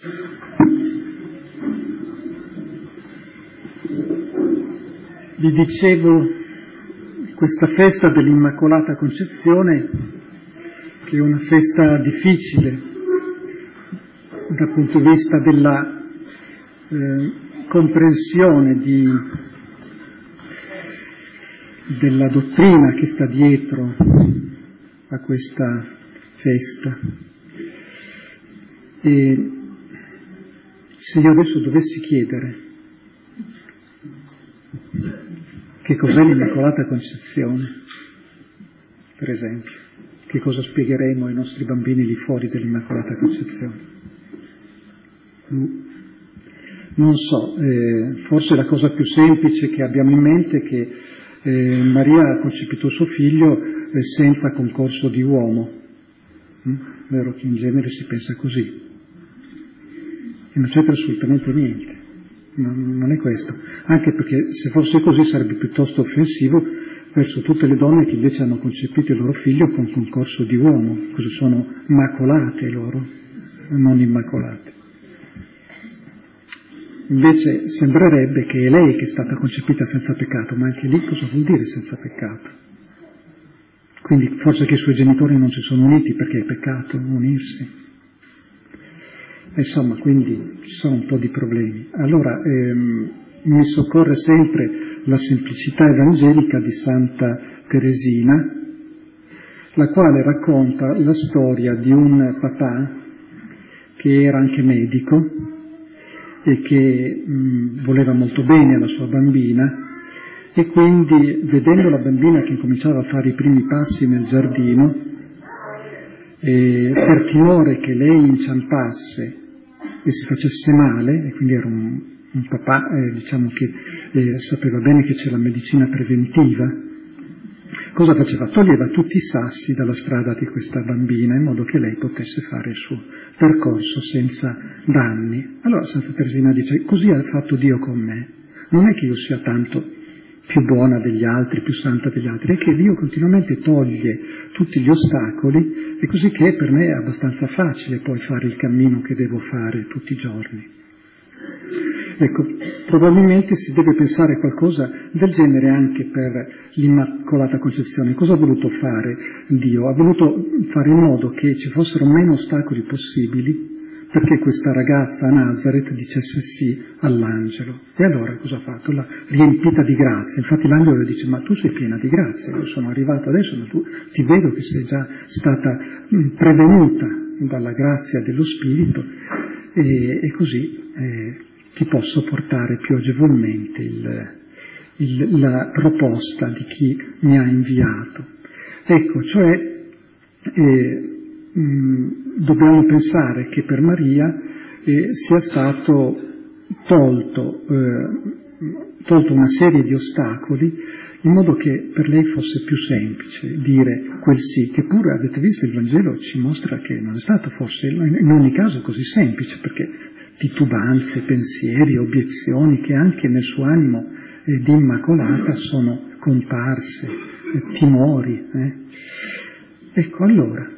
Vi dicevo, questa festa dell'Immacolata Concezione, che è una festa difficile dal punto di vista della comprensione della dottrina che sta dietro a questa festa. E se io adesso dovessi chiedere che cos'è l'Immacolata Concezione, per esempio, che cosa spiegheremo ai nostri bambini lì fuori dell'Immacolata Concezione? Non so, forse la cosa più semplice che abbiamo in mente è che Maria ha concepito suo figlio senza concorso di uomo, vero che in genere si pensa così, e non c'entra assolutamente niente. Non è questo, anche perché se fosse così sarebbe piuttosto offensivo verso tutte le donne che invece hanno concepito il loro figlio con concorso di uomo, così sono macolate loro, non immacolate. Invece sembrerebbe che è lei che è stata concepita senza peccato, ma anche lì cosa vuol dire senza peccato? Quindi forse che i suoi genitori non si sono uniti perché è peccato unirsi. Insomma, quindi ci sono un po' di problemi. Allora, mi soccorre sempre la semplicità evangelica di Santa Teresina, la quale racconta la storia di un papà che era anche medico e che voleva molto bene alla sua bambina, e quindi, vedendo la bambina che cominciava a fare i primi passi nel giardino, per timore che lei inciampasse e si facesse male, e quindi era un papà diciamo che sapeva bene che c'è la medicina preventiva, cosa faceva? Toglieva tutti i sassi dalla strada di questa bambina in modo che lei potesse fare il suo percorso senza danni. Allora Santa Teresina dice: così ha fatto Dio con me, non è che io sia tanto più buona degli altri, più santa degli altri, è che Dio continuamente toglie tutti gli ostacoli, e così che per me è abbastanza facile poi fare il cammino che devo fare tutti i giorni. Ecco, probabilmente si deve pensare a qualcosa del genere anche per l'Immacolata Concezione. Cosa ha voluto fare Dio? Ha voluto fare in modo che ci fossero meno ostacoli possibili perché questa ragazza a Nazareth dicesse sì all'angelo. E allora cosa ha fatto? L'ha riempita di grazia. Infatti l'angelo le dice: ma tu sei piena di grazia, io sono arrivato adesso, ma tu ti vedo che sei già stata prevenuta dalla grazia dello Spirito, e così ti posso portare più agevolmente la proposta di chi mi ha inviato. Ecco, cioè dobbiamo pensare che per Maria sia stato tolto una serie di ostacoli in modo che per lei fosse più semplice dire quel sì, che pure, avete visto, il Vangelo ci mostra che non è stato forse in ogni caso così semplice, perché titubanze, pensieri, obiezioni che anche nel suo animo di Immacolata sono comparse, timori. Ecco, allora,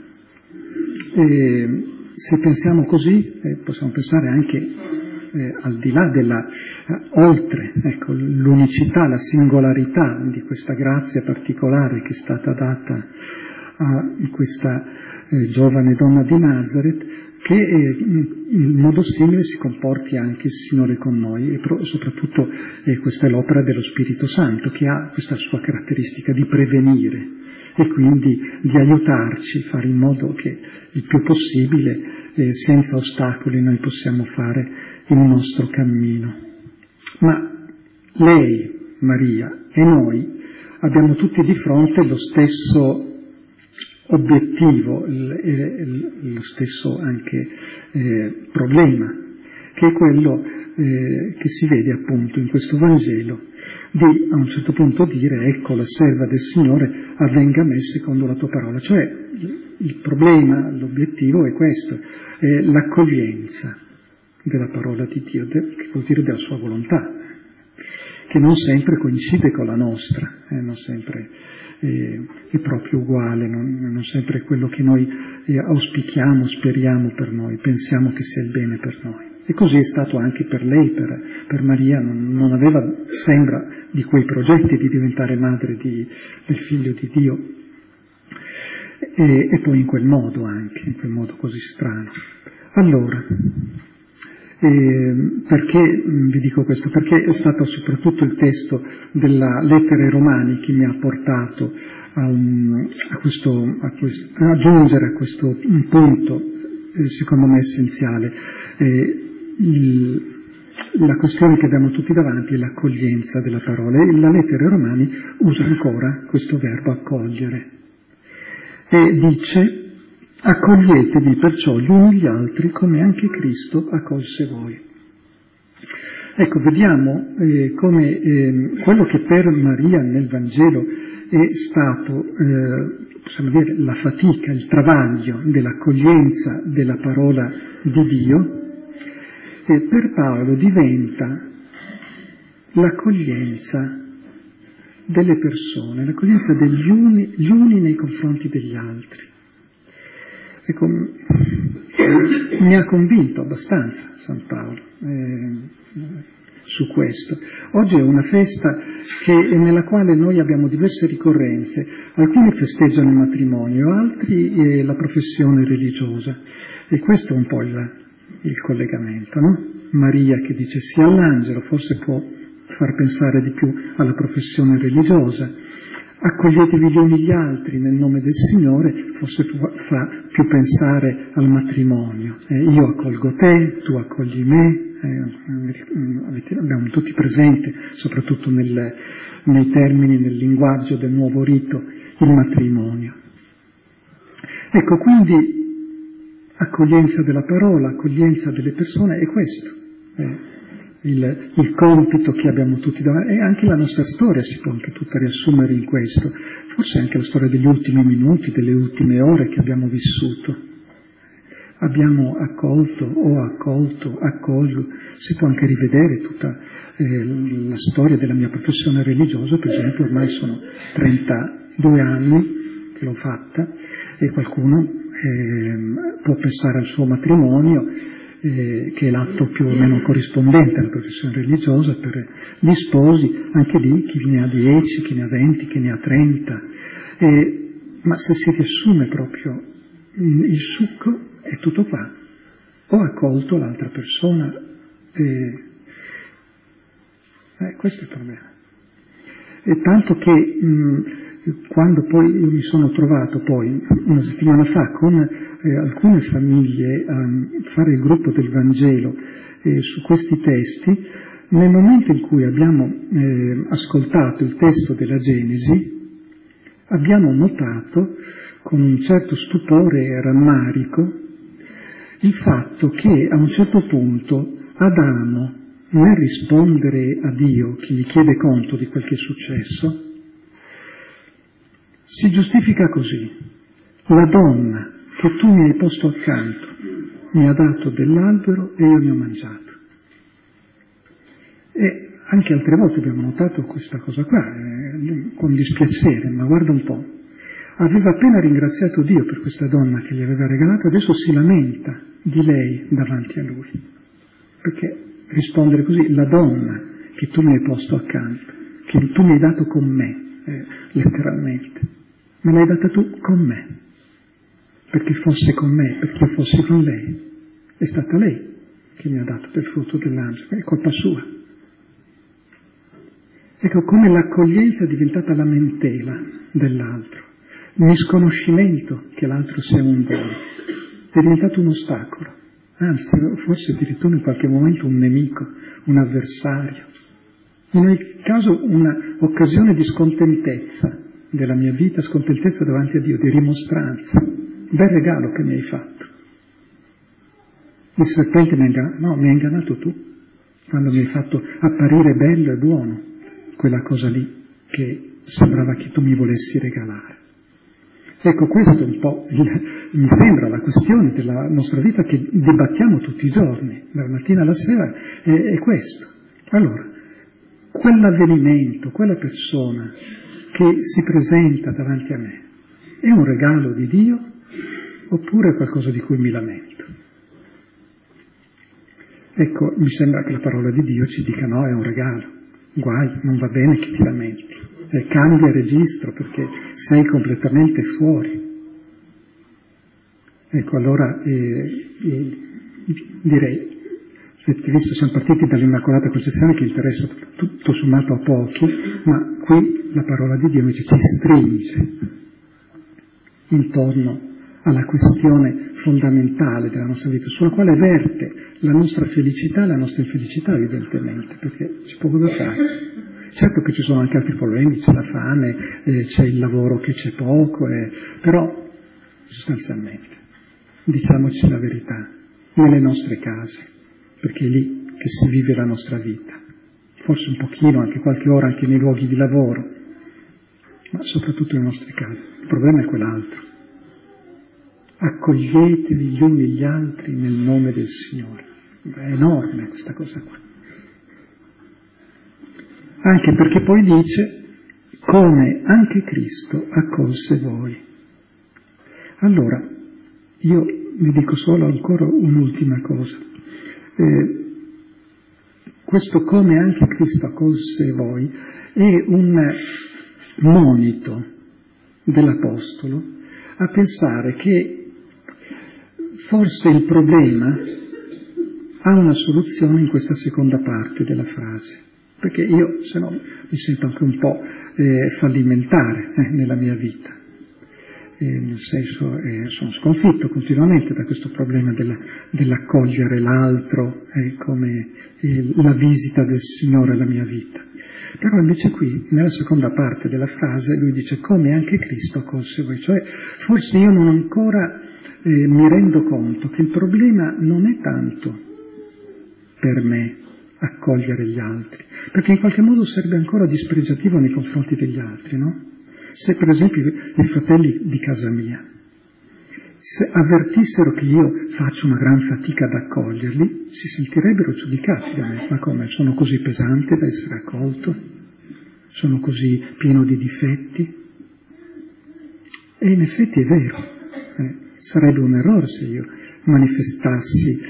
se pensiamo così, possiamo pensare anche al di là oltre, ecco, l'unicità, la singolarità di questa grazia particolare che è stata data a questa giovane donna di Nazareth, che in modo simile si comporti anche il Signore con noi, e soprattutto questa è l'opera dello Spirito Santo, che ha questa sua caratteristica di prevenire e quindi di aiutarci, fare in modo che il più possibile senza ostacoli noi possiamo fare il nostro cammino. Ma lei, Maria, e noi abbiamo tutti di fronte lo stesso obiettivo, lo stesso anche problema, che è quello che si vede appunto in questo Vangelo, di a un certo punto dire: ecco la serva del Signore, avvenga a me secondo la tua parola. Cioè il problema, l'obiettivo è questo, è l'accoglienza della parola di Dio, che vuol dire della sua volontà, che non sempre coincide con la nostra, non sempre è proprio uguale, non sempre è quello che noi auspichiamo, speriamo per noi, pensiamo che sia il bene per noi. E così è stato anche per lei, per Maria, non aveva, sembra, di quei progetti di diventare madre del figlio di Dio. E poi in quel modo anche, in quel modo così strano. Allora, perché vi dico questo? Perché è stato soprattutto il testo della lettera ai Romani che mi ha portato a giungere a questo un punto, secondo me essenziale. La questione che abbiamo tutti davanti è l'accoglienza della parola, e la lettera ai Romani usa ancora questo verbo accogliere. E dice: accoglietevi perciò gli uni gli altri come anche Cristo accolse voi. Ecco, vediamo come quello che per Maria nel Vangelo è stato, possiamo dire, la fatica, il travaglio dell'accoglienza della parola di Dio, per Paolo diventa l'accoglienza delle persone, l'accoglienza degli uni nei confronti degli altri. Ecco, mi ha convinto abbastanza San Paolo su questo. Oggi è una festa nella quale noi abbiamo diverse ricorrenze. Alcuni festeggiano il matrimonio, altri la professione religiosa. E questo è un po' il collegamento, no? Maria che dice sì all'angelo, forse può far pensare di più alla professione religiosa. Accoglietevi gli uni gli altri nel nome del Signore, forse fa più pensare al matrimonio. Io accolgo te, tu accogli me, abbiamo tutti presente, soprattutto nei termini, nel linguaggio del nuovo rito, il matrimonio. Ecco, quindi accoglienza della parola, accoglienza delle persone, è questo. Il compito che abbiamo tutti davanti, e anche la nostra storia si può anche tutta riassumere in questo, forse anche la storia degli ultimi minuti, delle ultime ore che abbiamo vissuto. Abbiamo accolgo, si può anche rivedere tutta la storia della mia professione religiosa, per esempio ormai sono 32 anni che l'ho fatta, e qualcuno può pensare al suo matrimonio, che è l'atto più o meno corrispondente alla professione religiosa per gli sposi, anche lì chi ne ha 10, chi ne ha 20, chi ne ha 30, ma se si riassume proprio il succo è tutto qua. Ho accolto l'altra persona, questo è il problema. E tanto che quando poi io mi sono trovato poi una settimana fa con alcune famiglie a fare il gruppo del Vangelo su questi testi, nel momento in cui abbiamo ascoltato il testo della Genesi, abbiamo notato con un certo stupore e rammarico il fatto che a un certo punto Adamo, nel rispondere a Dio che gli chiede conto di quel che è successo, si giustifica così: la donna che tu mi hai posto accanto mi ha dato dell'albero e io ne ho mangiato. E anche altre volte abbiamo notato questa cosa qua, con dispiacere, ma guarda un po', aveva appena ringraziato Dio per questa donna che gli aveva regalato, adesso si lamenta di lei davanti a lui, perché rispondere così: la donna che tu mi hai posto accanto, che tu mi hai dato con me, letteralmente, me l'hai data tu con me, perché fosse con me, perché io fossi con lei. È stata lei che mi ha dato del frutto dell'angelo, è colpa sua. Ecco come l'accoglienza è diventata lamentela dell'altro, il misconoscimento che l'altro sia un dono, è diventato un ostacolo, anzi forse addirittura in qualche momento un nemico, un avversario. In ogni caso un'occasione di scontentezza della mia vita, scontentezza davanti a Dio, di rimostranza. Bel regalo che mi hai fatto. Il serpente mi ha ingannato tu, quando mi hai fatto apparire bello e buono quella cosa lì che sembrava che tu mi volessi regalare. Ecco, questo è un po', mi sembra, la questione della nostra vita che dibattiamo tutti i giorni, dalla mattina alla sera, è questo. Allora, quell'avvenimento, quella persona che si presenta davanti a me, è un regalo di Dio oppure è qualcosa di cui mi lamento? Ecco, mi sembra che la parola di Dio ci dica no, è un regalo, guai, non va bene che ti lamenti, cambia registro perché sei completamente fuori. Ecco, allora direi, avete visto, siamo partiti dall'Immacolata Concezione che interessa tutto sommato a pochi, ma qui la parola di Dio invece ci stringe intorno alla questione fondamentale della nostra vita, sulla quale verte la nostra felicità e la nostra infelicità evidentemente, perché c'è poco da fare. Certo che ci sono anche altri problemi, c'è la fame, c'è il lavoro che c'è poco, però sostanzialmente diciamoci la verità, nelle nostre case, perché è lì che si vive la nostra vita, forse un pochino, anche qualche ora anche nei luoghi di lavoro, ma soprattutto nelle nostre case. Il problema è quell'altro. Accoglietevi gli uni gli altri nel nome del Signore. È enorme questa cosa qua. Anche perché poi dice come anche Cristo accolse voi. Allora, io vi dico solo ancora un'ultima cosa. Questo come anche Cristo accolse voi è un monito dell'Apostolo a pensare che forse il problema ha una soluzione in questa seconda parte della frase, perché io se no mi sento anche un po' fallimentare nella mia vita, nel senso sono sconfitto continuamente da questo problema dell'accogliere l'altro come la visita del Signore alla mia vita. Però invece qui, nella seconda parte della frase, lui dice come anche Cristo accolse voi, cioè forse io non ancora mi rendo conto che il problema non è tanto per me accogliere gli altri, perché in qualche modo sarebbe ancora dispregiativo nei confronti degli altri, no? Se per esempio i fratelli di casa mia se avvertissero che io faccio una gran fatica ad accoglierli, si sentirebbero giudicati da me. Ma come? Sono così pesante da essere accolto? Sono così pieno di difetti? E in effetti è vero. Sarebbe un errore se io manifestassi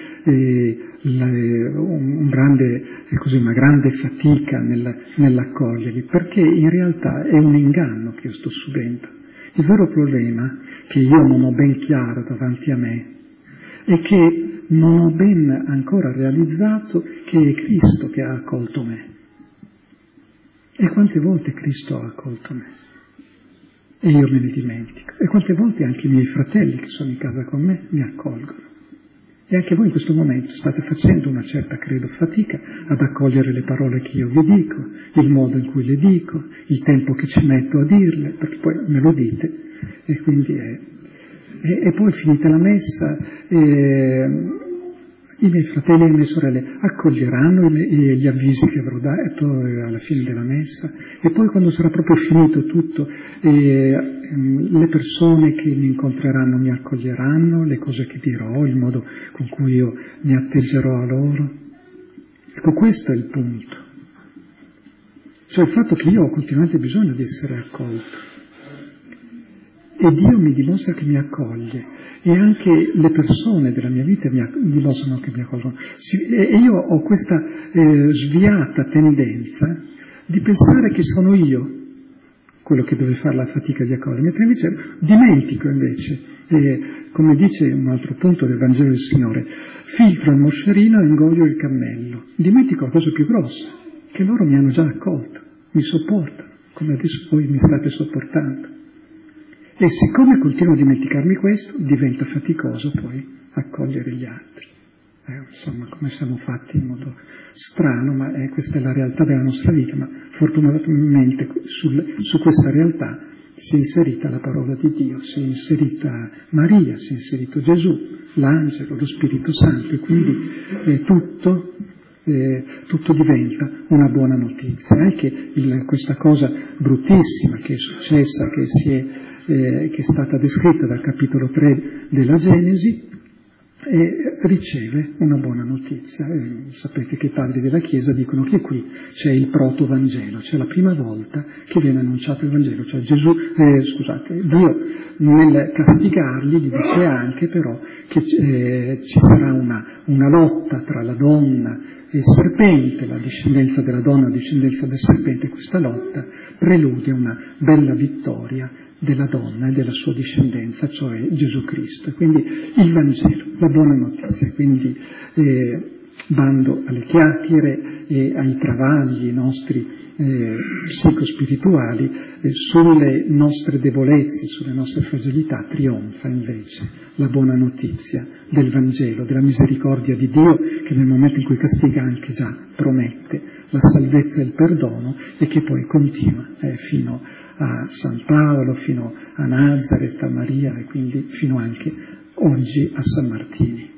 una grande fatica nell'accoglierli, perché in realtà è un inganno che io sto subendo. Il vero problema che io non ho ben chiaro davanti a me è che non ho ben ancora realizzato che è Cristo che ha accolto me. E quante volte Cristo ha accolto me? E io me ne dimentico. E quante volte anche i miei fratelli che sono in casa con me mi accolgono. E anche voi in questo momento state facendo una certa, credo, fatica ad accogliere le parole che io vi dico, il modo in cui le dico, il tempo che ci metto a dirle, perché poi me lo dite, e quindi e poi finita la messa, i miei fratelli e le mie sorelle accoglieranno gli avvisi che avrò dato alla fine della messa, e poi quando sarà proprio finito tutto, le persone che mi incontreranno mi accoglieranno, le cose che dirò, il modo con cui io mi atteggerò a loro. Ecco, questo è il punto. Cioè il fatto che io ho continuamente bisogno di essere accolto. E Dio mi dimostra che mi accoglie, e anche le persone della mia vita mi dimostrano che mi accolgono. E io ho questa sviata tendenza di pensare che sono io quello che deve fare la fatica di accogliere, mentre invece dimentico invece, come dice un altro punto del Vangelo del Signore, filtro il moscerino e ingoio il cammello. Dimentico la cosa più grossa, che loro mi hanno già accolto, mi sopportano, come adesso voi mi state sopportando. E siccome continuo a dimenticarmi questo, diventa faticoso poi accogliere gli altri. Insomma, come siamo fatti in modo strano, ma questa è la realtà della nostra vita, ma fortunatamente su questa realtà si è inserita la parola di Dio, si è inserita Maria, si è inserito Gesù, l'angelo, lo Spirito Santo, e quindi tutto diventa una buona notizia. Anche questa cosa bruttissima che è successa, che è stata descritta dal capitolo 3 della Genesi, e riceve una buona notizia. Sapete che i padri della Chiesa dicono che qui c'è il proto-Vangelo, cioè la prima volta che viene annunciato il Vangelo, cioè Dio nel castigarli gli dice anche però che ci sarà una lotta tra la donna e il serpente, la discendenza della donna, la discendenza del serpente. Questa lotta prelude una bella vittoria della donna e della sua discendenza, cioè Gesù Cristo. Quindi il Vangelo, la buona notizia, quindi bando alle chiacchiere e ai travagli nostri psicospirituali, sulle nostre debolezze, sulle nostre fragilità trionfa invece la buona notizia del Vangelo, della misericordia di Dio, che nel momento in cui castiga anche già promette la salvezza e il perdono, e che poi continua fino a San Paolo, fino a Nazareth, a Maria, e quindi fino anche oggi a San Martino.